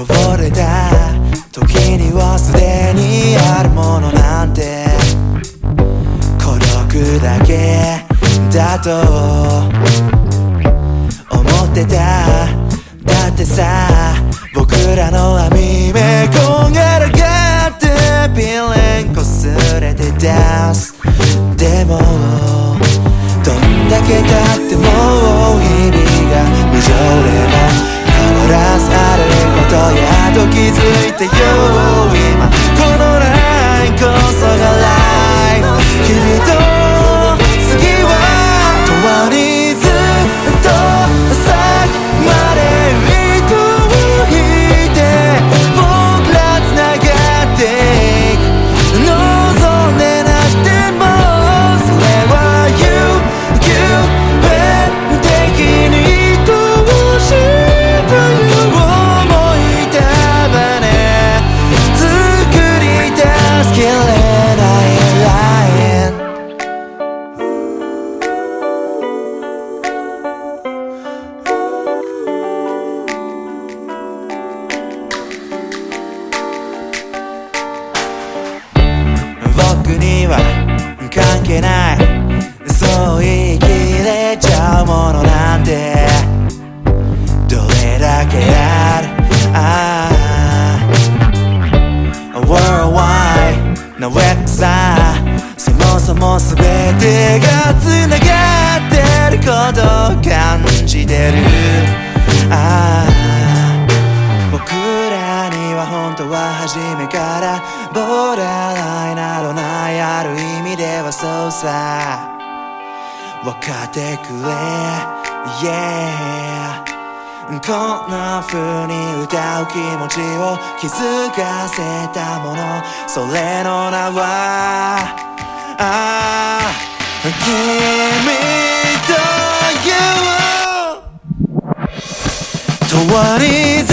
こぼれた時にはすでにあるものなんて孤独だけだと思ってた。だってさ、僕らの網目こんがらがってピレンこすれてダンス。でもどんだけ経っても日々が無情でも変わらずあることやっと気づいたよ。今このラインこそがライフ。君と次は共にずっと先まで糸を引いて僕らつながっていく。望んでなくてもそれは有限的に愛しいという想い束ね作り出すきれないライン。僕には関係ないそう言い切れちゃうものなんてどれだけある。Worldwide なウェブさ、そもそも全てがつながってることを感じてる。僕らには本当は初めからボーダーラインなどない。ある意味ではそうさ、分かってくれ、yeah。 こんな風に歌う気持ちを気づかせたもの、それの名は君という共に